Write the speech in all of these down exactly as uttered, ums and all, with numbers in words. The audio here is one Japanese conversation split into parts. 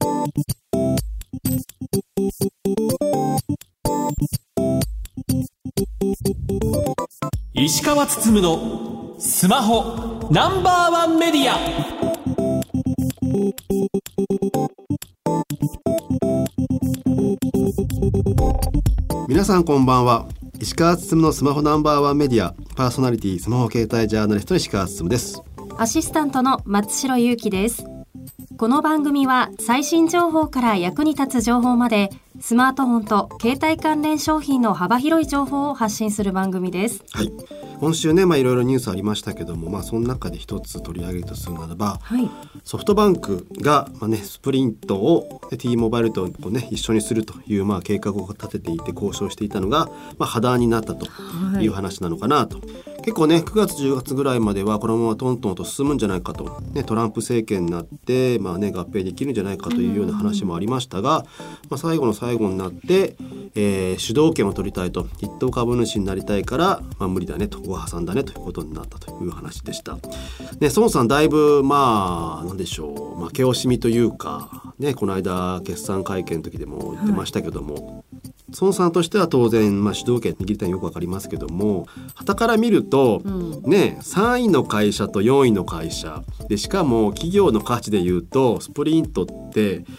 石川つつむのスマホナンバーワンメディア。 皆さんこんばんは。石川つつむのスマホナンバーワンメディアパーソナリティスマホ携帯ジャーナリスト石川つつむです。 アシスタントの松代ゆうきです。この番組は最新情報から役に立つ情報までスマートフォンと携帯関連商品の幅広い情報を発信する番組です。 はい、今週ね、まあ、いろいろニュースありましたけども、まあ、その中で一つ取り上げるとするならば、 はい、 ソフトバンクが、まあね、スプリントを T モバイルとこう、ね、一緒にするという、まあ、計画を立てていて交渉していたのが、まあ、破談になったという話なのかなと、はい、結構ねくがつじゅうがつぐらいまではこのままトントンと進むんじゃないかと、ね、トランプ政権になって、まあね、合併できるんじゃないかというような話もありましたが、まあ、最後の最後になって、えー、主導権を取りたいと、筆頭株主になりたいから、まあ、無理だねと、ご破産だねということになったという話でした、ね、孫さんだいぶまあ何でしょう、負け惜しみというか、ね、この間決算会見の時でも言ってましたけども、はい、孫さんとしては当然、まあ、主導権握りたいのよくわかりますけども、傍から見ると、うんね、さんいの会社とよんいの会社で、しかも企業の価値でいうとスプリントって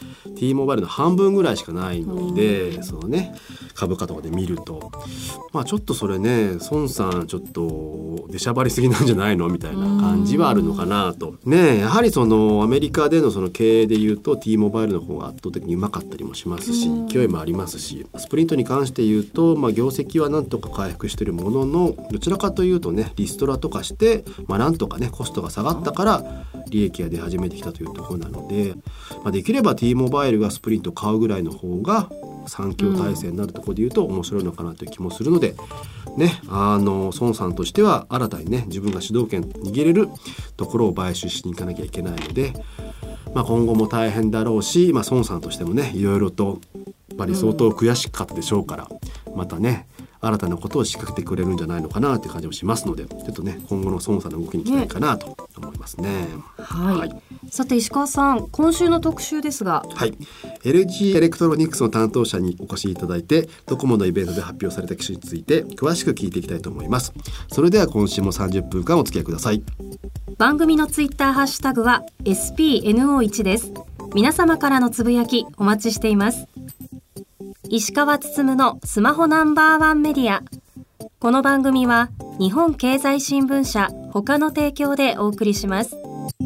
T モバイルの半分ぐらいしかないので、うん、そのね株価とかで見ると、まあ、ちょっとそれね孫さんちょっと出しゃばりすぎなんじゃないのみたいな感じはあるのかなと、ね、やはりそのアメリカでのその経営でいうと T モバイルの方が圧倒的にうまかったりもしますし、勢いもありますし、スプリントに関して言うと、まあ、業績はなんとか回復しているものの、どちらかというとねリストラとかして、まあ、なんとかねコストが下がったから利益が出始めてきたというところなので、まあ、できれば T モバイルがスプリントを買うぐらいの方が三強体制になるところで言うと面白いのかなという気もするので、ね、あの孫さんとしては新たにね自分が主導権握れるところを買収しに行かなきゃいけないので、まあ、今後も大変だろうし、まあ、孫さんとしてもねいろいろとやっぱり相当悔しかったでしょうから、またね新たなことを仕掛けてくれるんじゃないのかなという感じもしますので、ちょっとね今後の孫さんの動きに期待かなと思いますね。 はい、 はい、 さて石川さん、今週の特集ですが、 はい、エルジー エレクトロニクスの担当者にお越しいただいて、ドコモのイベントで発表された機種について詳しく聞いていきたいと思います。それでは今週もさんじゅっぷんかんお付き合いください。 番組のツイッターハッシュタグは エスピーエヌオーワン です。皆様からのつぶやきお待ちしています。石川つつむのスマホナンバーワンメディア。この番組は日本経済新聞社他の提供でお送りします。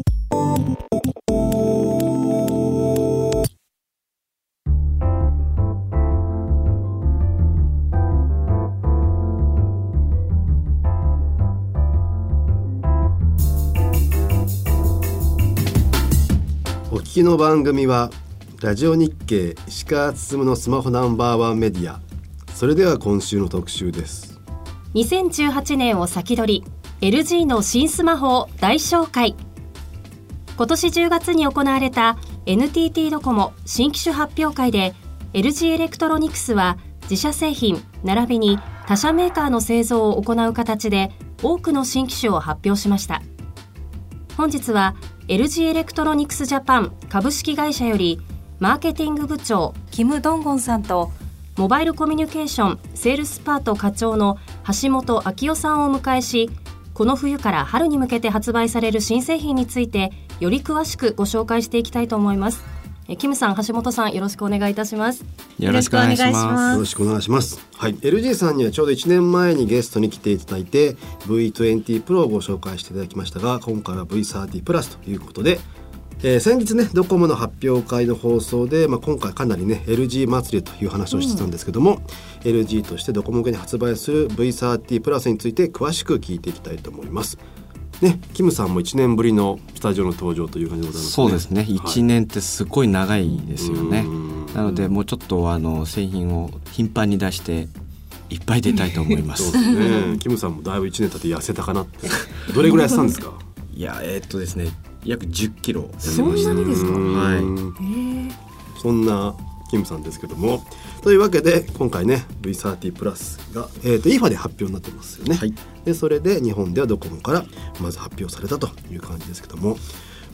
お聞きの番組はラジオ日経石川つつむのスマホナンバーワンメディア。それでは今週の特集です。 にせんじゅうはちねんを先取り エルジー の新スマホを大紹介。今年じゅうがつに行われた エヌティーティー ドコモ新機種発表会で エルジー エレクトロニクスは自社製品並びに他社メーカーの製造を行う形で多くの新機種を発表しました。本日は エルジー エレクトロニクスジャパン株式会社よりマーケティング部長キム・ドンゴンさんとモバイルコミュニケーションセールスパート課長の橋本昭夫さんをお迎えし、この冬から春に向けて発売される新製品についてより詳しくご紹介していきたいと思います。えキムさん、橋本さん、よろしくお願いいたします。 よろしくお願いします。 よろしくお願いします。はい、エルジー さんにはちょうどいちねんまえにゲストに来ていただいて ブイトゥエンティー プロをご紹介していただきましたが、今回は ブイサーティー プラスということで、えー、先日ねドコモの発表会の放送で、まあ、今回かなりね エルジー 祭りという話をしてたんですけども、うん、エルジー としてドコモ向けに発売する ブイサーティー プラスについて詳しく聞いていきたいと思いますね。キムさんもいちねんぶりのスタジオの登場という感じでございますね。 そうですね、いちねんってすごい長いですよね、はい、なのでもうちょっとあの製品を頻繁に出していっぱい出たいと思いますそうですね、キムさんもだいぶいちねん経って痩せたかなってどれぐらい痩せたんですか？ いやえー、っとですね約じゅっキロ。 そんなにですか？ はい、 へそんなキムさんですけども、というわけで今回ね ブイサーティー プラスが、えー、とイーファで発表になってますよね、はい、でそれで日本ではドコモからまず発表されたという感じですけども、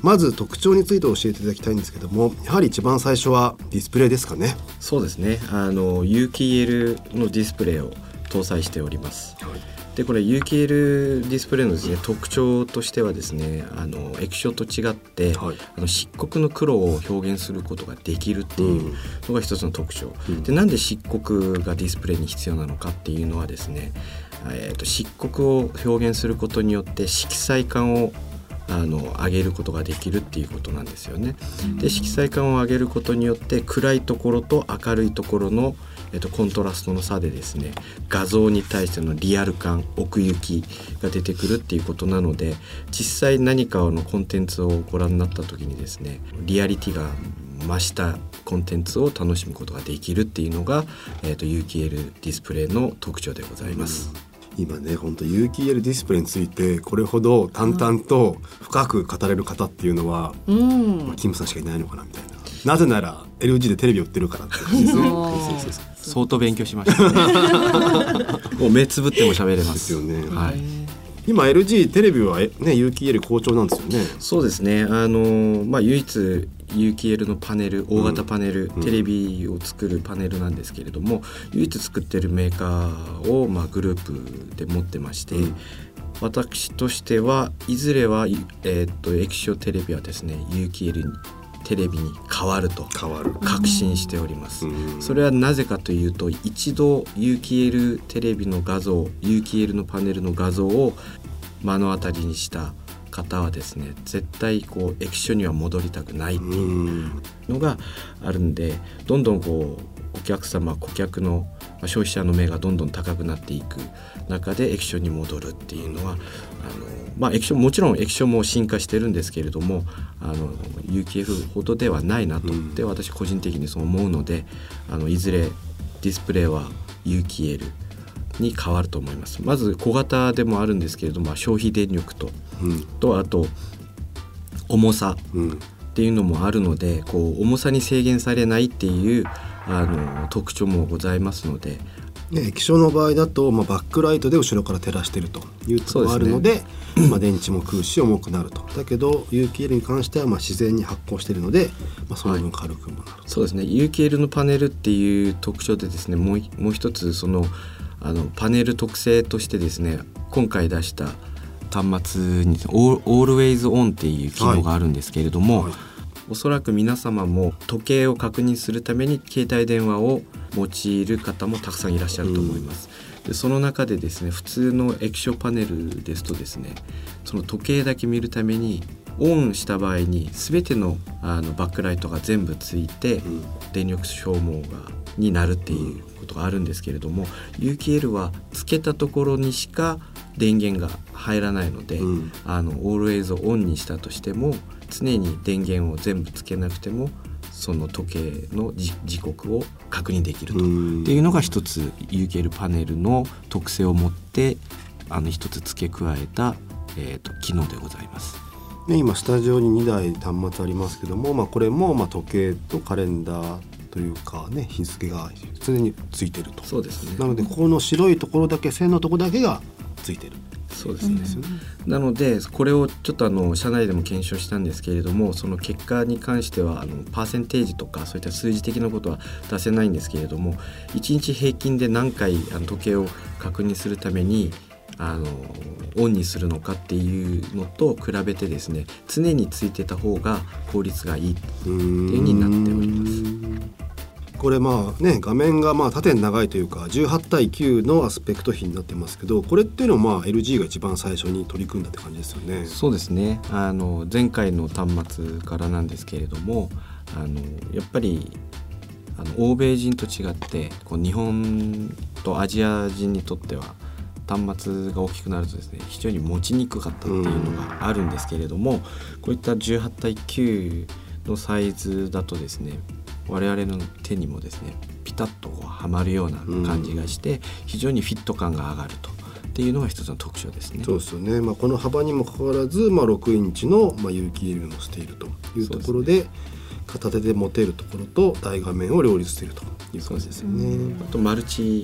まず特徴について教えていただきたいんですけども、やはり一番最初はディスプレイですかね。 そうですね、あの有機 イーエル のディスプレイを搭載しております、はい。でこれ有機 イーエル ディスプレイのですね、特徴としてはですね、あの液晶と違って、はい、あの漆黒の黒を表現することができるっていうのが一つの特徴、うん、でなんで漆黒がディスプレイに必要なのかっていうのはですね、えーと、漆黒を表現することによって色彩感をあの上げることができるっていうことなんですよね。で色彩感を上げることによって暗いところと明るいところの、えっと、コントラストの差でですね、画像に対してのリアル感、奥行きが出てくるっていうことなので、実際何かのコンテンツをご覧になった時にですね、リアリティが増したコンテンツを楽しむことができるっていうのが、えっと、有機 イーエル ディスプレイの特徴でございます。 今ね、本当有機 イーエル ディスプレイについてこれほど淡々と深く語れる方っていうのは、うん、まあ、キムさんしかいないのかなみたいな。なぜなら エルジー でテレビを売ってるからって感じですね。 相当勉強しましたね。もう目つぶっても喋れます。 ですよね。 はい。 今 エルジー テレビはね、有機 イーエル 好調なんですよね。 そうですね、あの、まあ、唯一有機 イーエル のパネル、大型パネル、うん、テレビを作るパネルなんですけれども、唯一作ってるメーカーを、まあ、グループで持ってまして、うん、私としてはいずれは、えー、っと液晶テレビはですね、有機 イーエル にテレビに変わると確信しております、うん、それはなぜかというと、一度有機 イーエル テレビの画像、有機 イーエル のパネルの画像を目の当たりにした方はですね、絶対こう液晶には戻りたくないっていうのがあるんで、どんどんこうお客様、顧客の消費者の目がどんどん高くなっていく中で液晶に戻るっていうのは、あの、まあ、液晶もちろん液晶も進化してるんですけれども、あの有機 イーエル ほどではないなとって、私個人的にそう思うので、あのいずれディスプレイは有機 イーエルに変わると思います。まず小型でもあるんですけれども、消費電力と、うん、とあと重さっていうのもあるので、こう重さに制限されないっていうあの特徴もございますので、 ね、液晶の場合だと、まあ、バックライトで後ろから照らしているというところがあるので、ね、まあ、電池も食うし重くなると。だけど有機 イーエル に関してはまあ自然に発光しているので、まあ、その分軽くもなると、はい、 そうですね。有機 イーエル のパネルっていう特徴でですね、もう、もう一つそのあのパネル特性としてですね、今回出した端末にオールウェイズオンっていう機能があるんですけれども、はいはい、おそらく皆様も時計を確認するために携帯電話を用いる方もたくさんいらっしゃると思います、うん、でその中でですね、普通の液晶パネルですとですね、その時計だけ見るためにオンした場合に全ての、あのバックライトが全部ついて、うん、電力消耗がになるっていうことがあるんですけれども、有機 イーエル はつけたところにしか電源が入らないので、うん、あのオールウェイズオンにしたとしても常に電源を全部つけなくてもその時計の時刻を確認できると、うん、っていうのが一つ有機 イーエル パネルの特性を持ってあの一つ付け加えた、えーと、機能でございます。 ね、今スタジオににだい端末ありますけども、まあ、これもまあ時計とカレンダーというかね、日付が常についてると。 そうですね。 なのでこの白いところだけ、線のところだけがついてる。 そうですね。うん、なのでこれをちょっとあの社内でも検証したんですけれども、その結果に関してはあのパーセンテージとかそういった数字的なことは出せないんですけれども、いちにち平均で何回あの時計を確認するためにあのオンにするのかっていうのと比べてですね、常についてた方が効率がいいっていう風になっております。 これまあね、画面がまあ縦に長いというかじゅうはちたいきゅうのアスペクト比になってますけど、これっていうのはまあ エルジー が一番最初に取り組んだって感じですよね。 そうですね。あの前回の端末からなんですけれども、あのやっぱりあの欧米人と違ってこう日本とアジア人にとっては端末が大きくなるとですね、非常に持ちにくかったっていうのがあるんですけれども、こういったじゅうはちたいきゅうのサイズだとですね、我々の手にもですねピタッとはまるような感じがして、非常にフィット感が上がるとっていうのが一つの特徴ですね。 そうですよね。まあ、この幅にもかかわらず、まあ、ろくインチのまあ有機 イーエル を載せているというところで、片手で持てるところと大画面を両立しているという感じですよね。 あとマルチ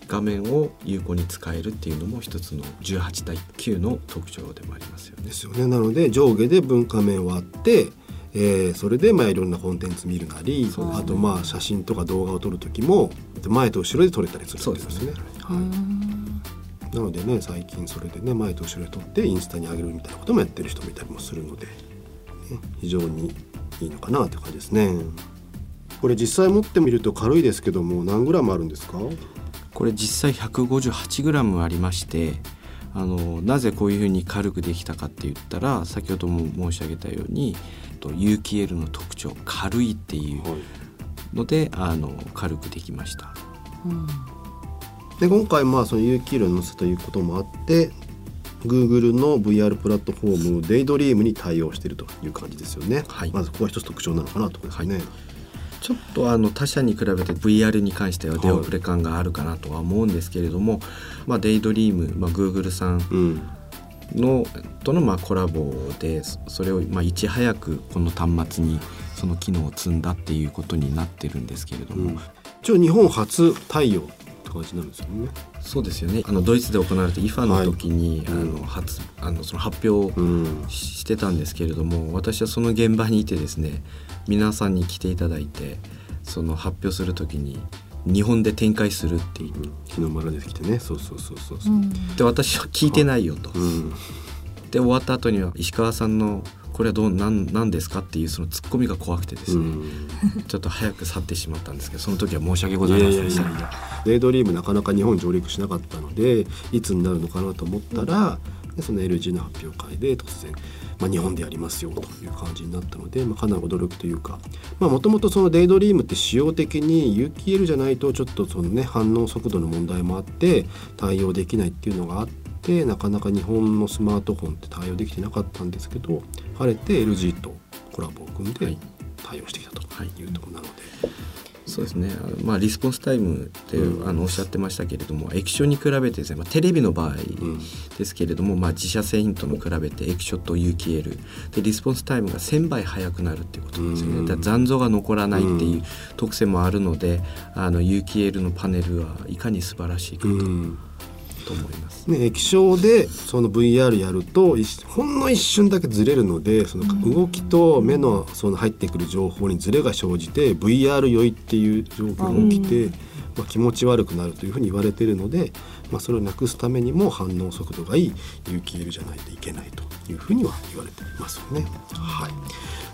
画面を有効に使えるっていうのも一つのじゅうはちたいきゅうの特徴でもありますよね。 ですよね。なので上下で分画面はあって、えー、それでまあいろんなコンテンツ見るなり、ね、あとまあ写真とか動画を撮る時も前と後ろで撮れたりするんですよね。そうですね、はい、なのでね最近それでね前と後ろで撮ってインスタに上げるみたいなこともやってる人もいたりもするので、ね、非常にいいのかなって感じですね。これ実際持ってみると軽いですけども何グラムあるんですか？ これ実際 ひゃくごじゅうはちグラム ありまして、あのなぜこういうふうに軽くできたかって言ったら、先ほども申し上げたように有機 L の特徴軽いっていうので、はい、あの軽くできました、うん、 で今回まあその有機 L を載せということもあって Google の ブイアール プラットフォームデイドリームに対応しているという感じですよね、はい、まずここは一つ特徴なのかなと思いますね、はい、 ちょっとあの他社に比べて ブイアール に関しては出遅れ感があるかなとは思うんですけれども、はい、まあ、デイドリーム、まあ、Google さんの、うん、とのまあコラボでそれをまあいち早くこの端末にその機能を積んだっていうことになってるんですけれども、うん、 一応日本初対応って感じなんですよね。 そうですよね。あのドイツで行われた アイエフエー の時に、はい、あの初あのその発表をしてたんですけれども、うん、私はその現場にいてですね、皆さんに来ていただいてその発表する時に日本で展開するっていう、うん、 日の丸出てきてね、そうそうそうそう、うん、 で私は聞いてないよと、うん、で終わった後には石川さんのこれはどうなんなんですかっていうそのツッコミが怖くてですね、うん、ちょっと早く去ってしまったんですけど、その時は申し訳ございませんでした。 デイドリームなかなか日本上陸しなかったのでいつになるのかなと思ったら、うん、その エルジー の発表会で突然、まあ、日本でやりますよという感じになったので、まあ、かなり驚くというか、もともとそのデイドリームって仕様的に有機 L じゃないとちょっとその、ね、反応速度の問題もあって対応できないっていうのがあって、なかなか日本のスマートフォンって対応できてなかったんですけど、晴れて エルジー とコラボを組んで対応してきたというところなので、はいはい、 そうですね、まあ、リスポンスタイムって、うん、あのおっしゃってましたけれども、液晶に比べてですね、まあ、テレビの場合ですけれども、うん、まあ、自社製品との比べて液晶と有機 L でリスポンスタイムがせんばい速くなるっていうことなんですよね、うん、だから残像が残らないっていう特性もあるので、あの有機 L のパネルはいかに素晴らしいかと、うんと思いますね、液晶でその ブイアール やるとほんの一瞬だけずれるので、その動きと目のその入ってくる情報にずれが生じて ブイアール 酔いっていう状況が起きて、まあ、気持ち悪くなるというふうに言われているので、まあ、それをなくすためにも反応速度がいい有機 L じゃないといけないというふうには言われていますよね、はい、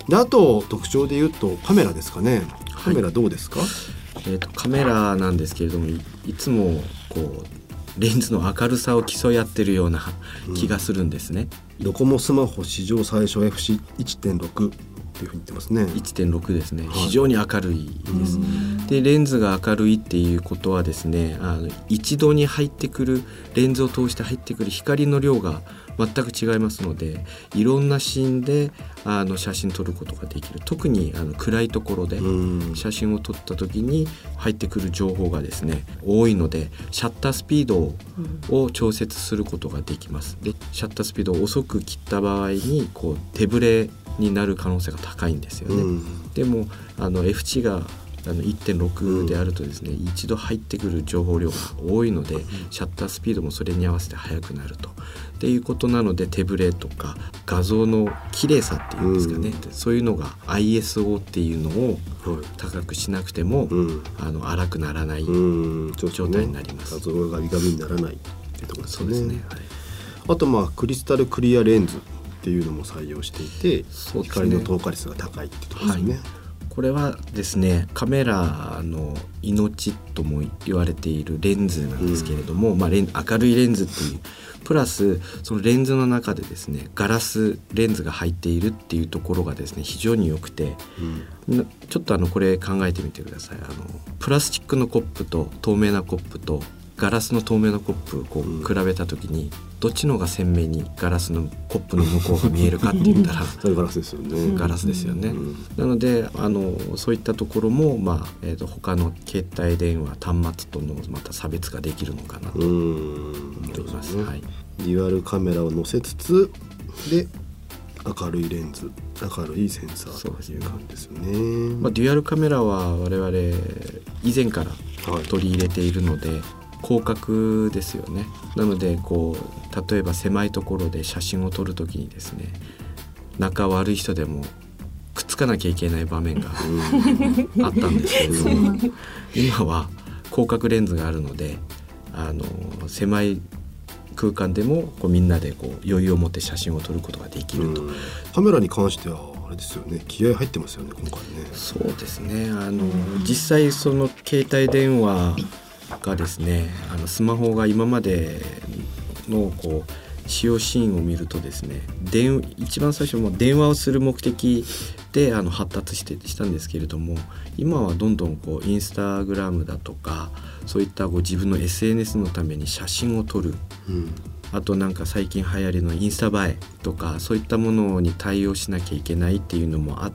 であと特徴で言うとカメラですかね。カメラどうですか？はい、 えーと、カメラなんですけれども い, いつもこうレンズの明るさを競い合ってるような気がするんですね、 うん、ドコモスマホ史上最小 エフシーいちてんろく っていうふうに言ってますね。 いってんろく ですね、はい、非常に明るいです。でレンズが明るいっていうことはですね、あの一度に入ってくるレンズを通して入ってくる光の量が全く違いますので、いろんなシーンであの写真撮ることができる。特にあの暗いところで写真を撮った時に入ってくる情報がですね多いので、シャッタースピードを調節することができます。でシャッタースピードを遅く切った場合にこう手ぶれになる可能性が高いんですよね。でもあの F 値があの いってんろく であるとですね、うん、一度入ってくる情報量が多いので、シャッタースピードもそれに合わせて速くなるとっていうことなので、手ぶれとか画像の綺麗さっていうんですかね、うん、そういうのが アイエスオー っていうのを高くしなくても、うん、あの荒くならない状態になります、 うん、画像がガビガビにならないっていうところですね。 そうですね、はい、 あとまあクリスタルクリアレンズっていうのも採用していて、ね、光の透過率が高いっていうところですね、はい。 これはですねカメラの命とも言われているレンズなんですけれども、うんまあ、レン明るいレンズっていうプラスそのレンズの中でですねガラスレンズが入っているっていうところがですね非常に良くて、うん、ちょっとあのこれ考えてみてください。あのプラスチックのコップと透明なコップとガラスの透明なコップをこう比べた時に、うん、どっちのが鮮明にガラスのコップの向こうが見えるかって言ったらそれガラスですよね。 ガラスですよね、うん、なのであのそういったところも、まあえー、と他の携帯電話端末とのまた差別ができるのかなと思います、ねはい、 デュアルカメラを載せつつで明るいレンズ明るいセンサーという感じですよね。 まあ、デュアルカメラは我々以前から取り入れているので、はい広角ですよね。なのでこう例えば狭いところで写真を撮るときにですね、仲悪い人でもくっつかなきゃいけない場面があったんですけれども今は広角レンズがあるので、あの狭い空間でもこうみんなでこう余裕を持って写真を撮ることができると。 カメラに関してはあれですよね、気合入ってますよね今回ね。 そうですね、あの実際その携帯電話がですね、あのスマホが今までのこう使用シーンを見るとですね、電一番最初も電話をする目的であの発達してしたんですけれども、今はどんどんこうインスタグラムだとかそういったこう自分の エスエヌエス のために写真を撮る、うん、あとなんか最近流行りのインスタ映えとかそういったものに対応しなきゃいけないっていうのもあって、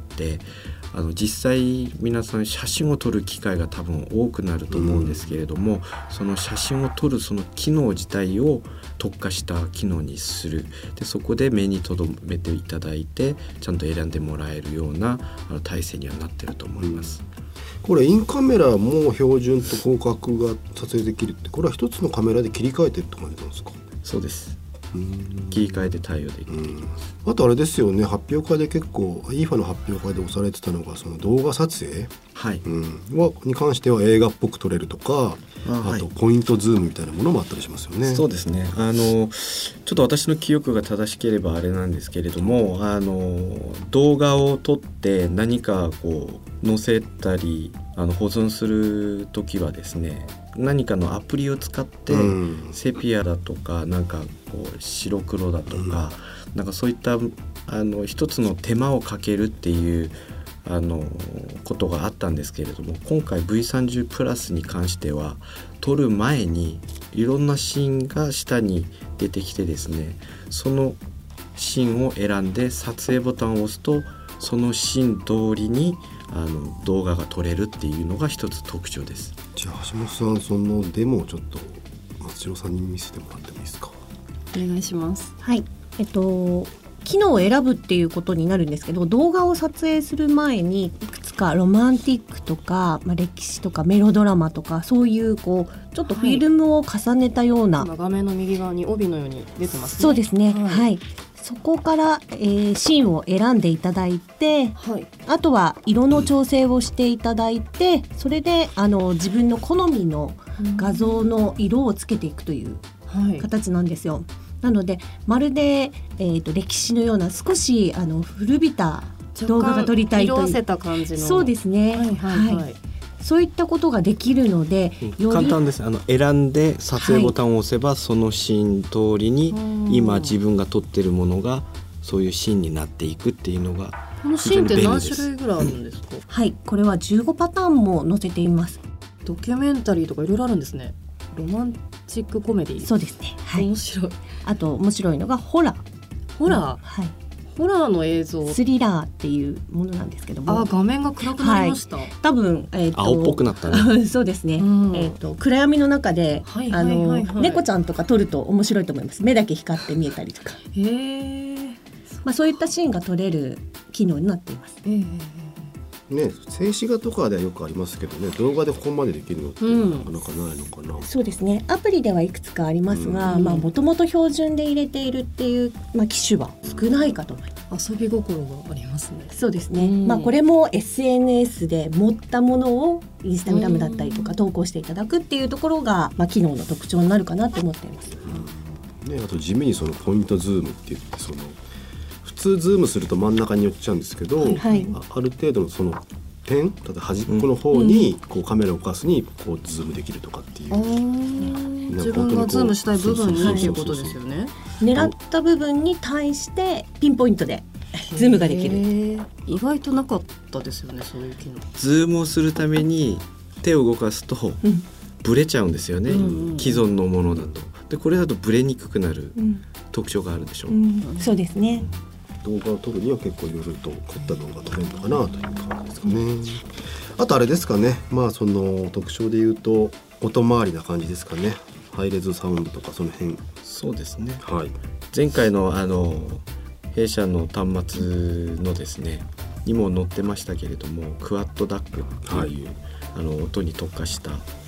あの実際皆さん写真を撮る機会が多分多くなると思うんですけれども、うん、その写真を撮るその機能自体を特化した機能にする。でそこで目に留めていただいてちゃんと選んでもらえるようなあの体制にはなってると思います、 うん、これインカメラも標準と広角が撮影できるって、これは一つのカメラで切り替えてるって感じなんですか？ そうです。切り替えて対応できていきます。 あとあれですよね、発表会で結構 イーファ の発表会で押されてたのがその動画撮影、はいうん、はに関しては映画っぽく撮れるとか、 あ, あとポイントズームみたいなものもあったりしますよね。 そうですね、あのちょっと私の記憶が正しければあれなんですけれども、あの動画を撮って何かこう載せたりあの保存するときはですね、何かのアプリを使って、うん、セピアだとかなんかこう白黒だとか、うん、なんかそういったあの一つの手間をかけるっていうあのことがあったんですけれども、今回 ブイさんじゅう プラスに関しては撮る前にいろんなシーンが下に出てきてですね、そのシーンを選んで撮影ボタンを押すとそのシーン通りにあの動画が撮れるっていうのが一つ特徴です。 じゃあ橋本さん、そのデモをちょっと松代さんに見せてもらってもいいですか？ お願いします。 はい、えっと機能を選ぶっていうことになるんですけど、動画を撮影する前にいくつかロマンティックとか、まあ、歴史とかメロドラマとかそういうこうちょっとフィルムを重ねたような、 はい、今画面の右側に帯のように出てますね。 そうですね、はい、はい、そこから、えー、シーンを選んでいただいて、はい、あとは色の調整をしていただいて、それであの自分の好みの画像の色をつけていくという形なんですよ、はい、なのでまるで、えー、と歴史のような少しあの古びた動画が撮りたいという、 色あせた感じの、 そうですね、はいはいはいはい、そういったことができるので、 より簡単です。あの選んで撮影ボタンを押せば、はい、そのシーン通りに今自分が撮ってるものがそういうシーンになっていくっていうのが、 このシーンって何種類ぐらいあるんですか？ はい、これはじゅうごパターンも載せています。 ドキュメンタリーとかいろいろあるんですね。ロマンチックコメディ。 そうですね、はい、 面白い。 あと面白いのがホラー。 ホラー、 はい、 ホラーの映像、 スリラーっていうものなんですけども、 あ、画面が暗くなりました、はい、 多分、えー、と青っぽくなったねそうですね、うん、えー、と暗闇の中で、はいはいはいはい、あの猫ちゃんとか撮ると面白いと思います。目だけ光って見えたりとか、 へー、 まあ、そういったシーンが撮れる機能になっています。 へーね、静止画とかではよくありますけどね、動画でここまでできるのってなかなかないのかな、 うん、そうですね、アプリではいくつかありますが、もともと標準で入れているっていう、まあ、機種は少ないかと思います。 遊び心がありますね。 そうですね、まあ、これも エスエヌエス で持ったものをインスタグラムだったりとか投稿していただくっていうところが、まあ、機能の特徴になるかなと思っています、 うんね、あと地味にそのポイントズームって言って、その普通ズームすると真ん中に寄っちゃうんですけど、はい、あ, ある程度のその点、例えば端っこの方にこうカメラを置かすにこうズームできるとかっていう、うん、 自分がズームしたい部分にっていうことですよね。 狙った部分に対してピンポイントでズームができる。 意外となかったですよね、そういう機能。 ズームをするために手を動かすとブレちゃうんですよね、うん、既存のものだと。でこれだとブレにくくなる特徴があるでしょう、うんうん、そうですね。 動画を撮るには結構いろいろと凝った動画撮れるのかなという感じですかね。あとあれですかね、まあその特徴で言うと音回りな感じですかね。ハイレゾサウンドとかその辺。 そうですね、 はい、 前回のあの弊社の端末のですねにも載ってましたけれども、クワッドダックっていう、はい、あの音に特化した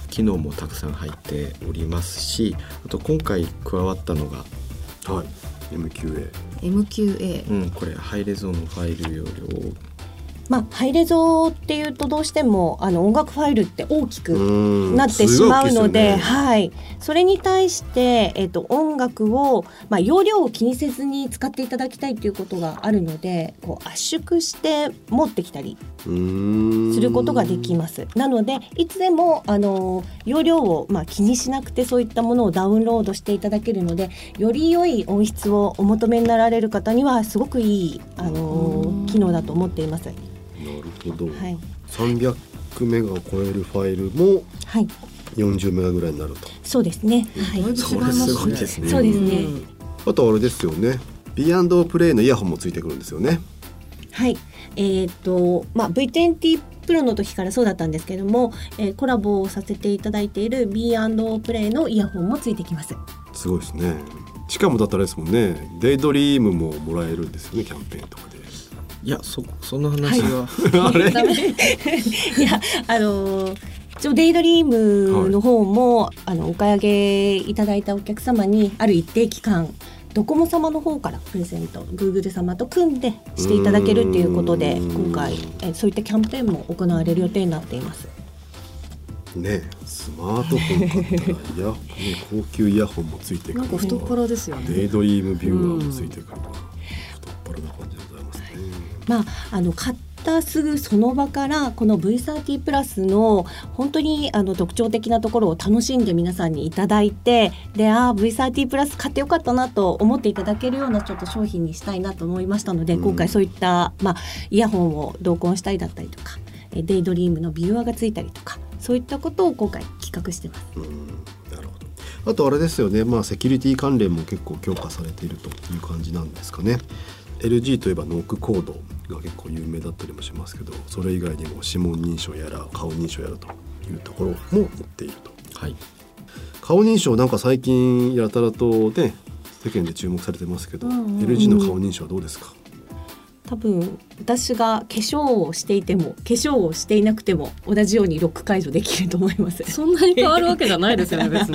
機能もたくさん入っておりますし、あと今回加わったのが、 はい、エムキューエー。 エムキューエー、 うん、これハイレゾのファイル容量。 まあ、ハイレゾっていうとどうしてもあの音楽ファイルって大きくなってしまうので、はい、それに対して、えー、と音楽を、まあ、容量を気にせずに使っていただきたいということがあるので、こう圧縮して持ってきたりすることができます。なのでいつでもあの容量を、まあ、気にしなくてそういったものをダウンロードしていただけるので、より良い音質をお求めになられる方にはすごくいいあの機能だと思っています。 なるほど、 はい、 さんびゃくメガを超えるファイルもよんじゅうメガぐらいになると、 はい、そうですね、はい、 それすごいですね。 そうですね。 あとあれですよね、 ビーアンド プレイのイヤホンもついてくるんですよね。 はい、えーとまあ、ブイトゥエンティー プロの時からそうだったんですけども、えー、コラボをさせていただいている ビーアンド プレイのイヤホンもついてきます。 すごいですね。しかもだったらですもんね、デイドリームももらえるんですよね、キャンペーンとかで。 いや、そその話は、 はい、あれいや、あのー、一応デイドリームの方も、はい、あのお買い上げいただいたお客様にある一定期間ドコモ様の方からプレゼント、 Google 様と組んでしていただけるということで、今回えそういったキャンペーンも行われる予定になっていますね。スマートフォン買ったらいや、ね、高級イヤホンもついてくる、 なんか太っ腹ですよね。 デイドリームビューアーもついてくる、太っ腹な感じでございますね。 まあ、あの買ったすぐその場からこの ブイサーティー プラスの本当にあの特徴的なところを楽しんで皆さんにいただいて、で、あ ブイサーティー プラス買ってよかったなと思っていただけるようなちょっと商品にしたいなと思いましたので、うん、今回そういった、まあ、イヤホンを同梱したりだったりとか、デイドリームのビューアーがついたりとか、そういったことを今回企画してます。 うん、なるほど。あとあれですよね、まあ、セキュリティ関連も結構強化されているという感じなんですかね。エルジー といえばノークコードが結構有名だったりもしますけど、それ以外にも指紋認証やら顔認証やらというところも持っていると、 はい、 顔認証なんか最近やたらとね世間で注目されてますけど、うんうん、エルジー の顔認証はどうですか？ 多分私が化粧をしていても化粧をしていなくても同じようにロック解除できると思います。 そんなに変わるわけじゃないですよね別に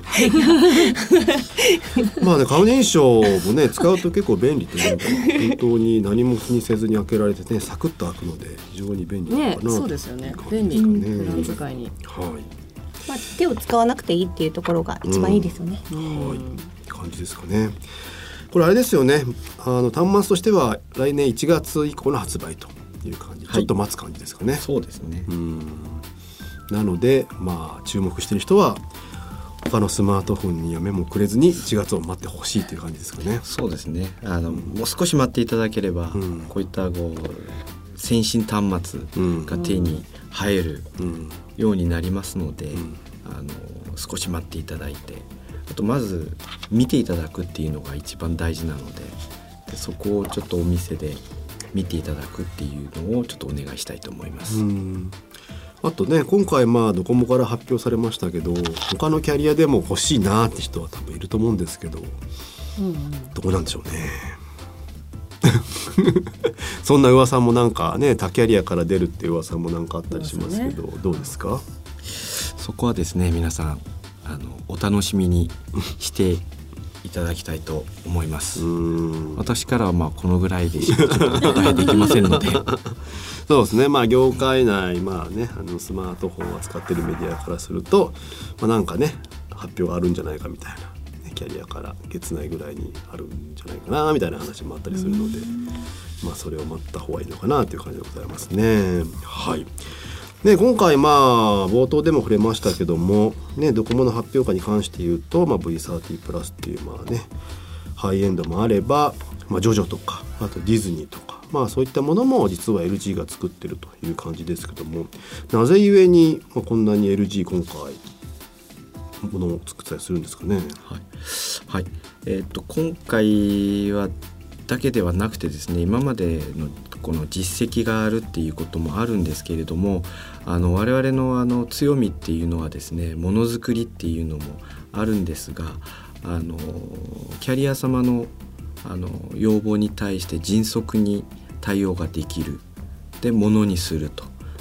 まあね、顔認証もね使うと結構便利というか本当に何も気にせずに開けられてね、サクッと開くので非常に便利なのかなと、 ね、そうですよね、便利、普段使いに、 はい、 まあ、手を使わなくていいっていうところが一番いいですよね、 うん、はい、感じですかね。これあれですよね、あの端末としては来年いちがつ以降の発売という感じ、はい、ちょっと待つ感じですかね。 そうですね。 うん、なのでまあ注目している人は他のスマートフォンには目もくれずにいちがつを待ってほしいという感じですかね。 そうですね、あのもう少し待っていただければ、うん、こういったこう先進端末が手に入るようになりますので、うんうん、あの少し待っていただいて、あとまず見ていただくっていうのが一番大事なの で, でそこをちょっとお店で見ていただくっていうのをちょっとお願いしたいと思います。 うん、あとね、今回まあドコモから発表されましたけど、他のキャリアでも欲しいなって人は多分いると思うんですけど、うんうん、どうなんでしょうねそんな噂もなんかね、他キャリアから出るっていう噂もなんかあったりしますけど、ね、どうですか？ そこはですね、皆さんあのお楽しみにしていただきたいと思います。うーん、私からはまあこのぐらいでしかちょっとお答えできませんのでそうですね、まあ、業界内、まあね、あのスマートフォンを扱っているメディアからすると、まあ、なんかね発表があるんじゃないかみたいな、ね、キャリアから月内ぐらいにあるんじゃないかなみたいな話もあったりするので、まあ、それを待った方がいいのかなという感じでございますね。はい。ね、今回まあ冒頭でも触れましたけども、ね、ドコモの発表会に関して言うと、まあ、ブイサーティー プラスっていうまあねハイエンドもあれば、まあ、ジョジョとかあとディズニーとか、まあ、そういったものも実は エルジー が作ってるという感じですけども、なぜゆえに、まあ、こんなに エルジー 今回ものを作ったりするんですかね。 はい、はい、えー、と今回はだけではなくてですね、今までのこの実績があるっていうこともあるんですけれども、あの我々のあの強みっていうのはですね、ものづくりっていうのもあるんですが、あのキャリア様のあの要望に対して迅速に対応ができる、でものにすると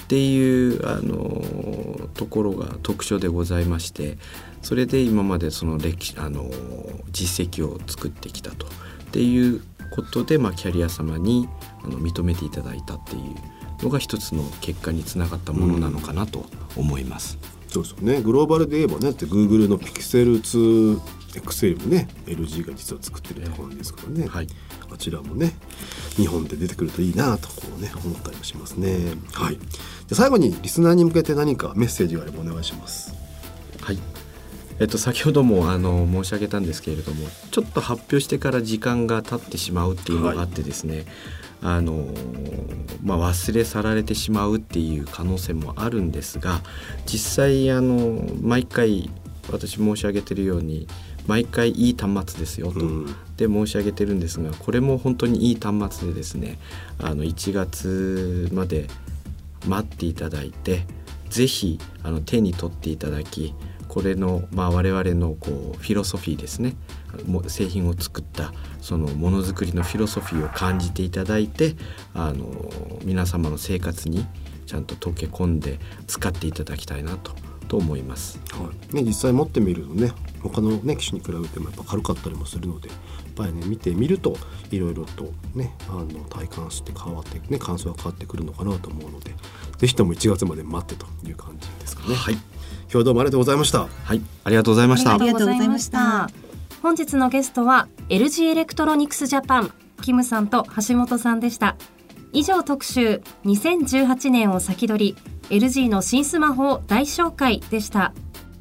っていうあのところが特徴でございまして、それで今までその歴史あの実績を作ってきたとっていうことで、まあ、キャリア様にあの認めていただいたっていうのが一つの結果につながったものなのかなと思います。 うん、そうですよね。グローバルで言えばね、Google の ピクセルツーエクセル もね エルジー が実は作ってるところですからね、はい、あちらもね日本で出てくるといいなとこう、ね、思ったりもしますね。はい、で最後にリスナーに向けて何かメッセージがあればお願いします。 はい、えっと、先ほどもあの申し上げたんですけれども、ちょっと発表してから時間が経ってしまうっていうのがあってですね、はい、あのまあ、忘れ去られてしまうっていう可能性もあるんですが、実際あの毎回私申し上げているように毎回いい端末ですよと、うん、で申し上げてるんですが、これも本当にいい端末でですね、あのいちがつまで待っていただいて、ぜひあの手に取っていただき、これの、まあ、我々のこうフィロソフィーですね、製品を作ったそのものづくりのフィロソフィーを感じていただいて、あの皆様の生活にちゃんと溶け込んで使っていただきたいなとと思います。 はいね、実際持ってみるとね、他の、ね、機種に比べてもやっぱ軽かったりもするので、やっぱりね見てみるといろいろとねあの体感して変わってね感想が変わってくるのかなと思うので、ぜひともいちがつまで待ってという感じですかね。はい、今日はどうもありがとうございました。 はい、ありがとうございました。 ありがとうございました。本日のゲストは エルジー エレクトロニクスジャパンキムさんと橋本さんでした。以上特集にせんじゅうはちねんを先取り エルジー の新スマホ大紹介でした。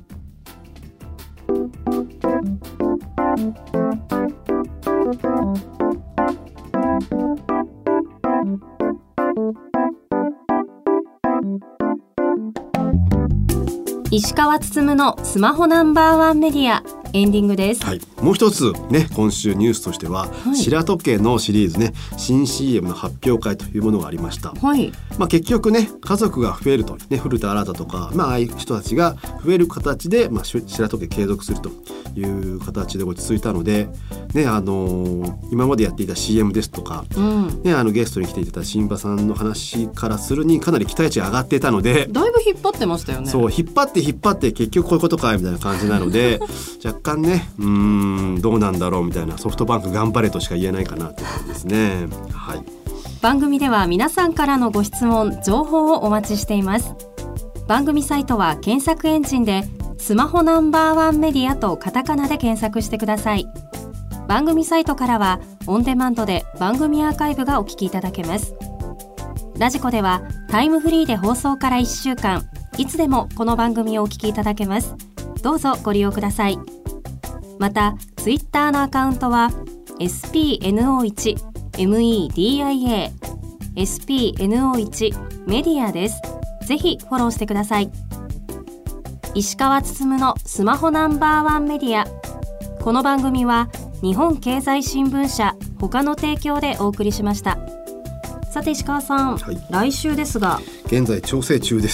石川つつむのスマホナンバーワンメディアエンディングです。 はい、もう一つね今週ニュースとしては、はい、白時計のシリーズね新 シーエム の発表会というものがありました。はい、まあ、結局ね家族が増えると、ね、古田新太とか、まあ、ああいう人たちが増える形で、まあ、白時計継続するという形で落ち着いたので、ねあのー、今までやっていた シーエム ですとか、うんね、あのゲストに来ていただいた新馬さんの話からするにかなり期待値が上がっていたので、 だいぶ引っ張ってましたよね。 そう引っ張って引っ張って結局こういうことかみたいな感じなので若干ねうーんどうなんだろうみたいな、ソフトバンク頑張れとしか言えないかなという感じですね。はい、 番組では皆さんからのご質問情報をお待ちしています。番組サイトは検索エンジンでスマホナンバーワンメディアとカタカナで検索してください。番組サイトからはオンデマンドで番組アーカイブがお聞きいただけます。ラジコではタイムフリーで放送からいっしゅうかんいつでもこの番組をお聞きいただけます。どうぞご利用ください。またツイッターのアカウントは エスピーエヌオーワン メディア エスピーエヌオーワン メディアです。ぜひフォローしてください。石川つつむのスマホナンバーワンメディア。この番組は日本経済新聞社他の提供でお送りしました。さて石川さん、はい、来週ですが現在調整中です。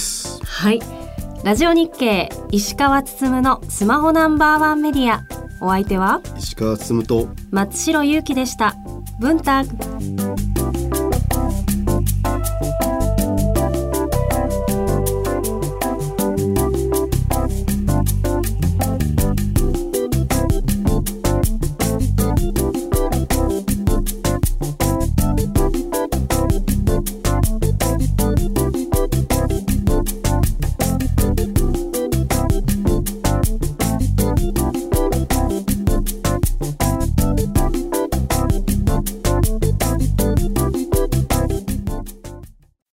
はい、ラジオ日経石川つつむのスマホナンバーワンメディア。お相手は石川つつむと松代ゆうきでした。文タグ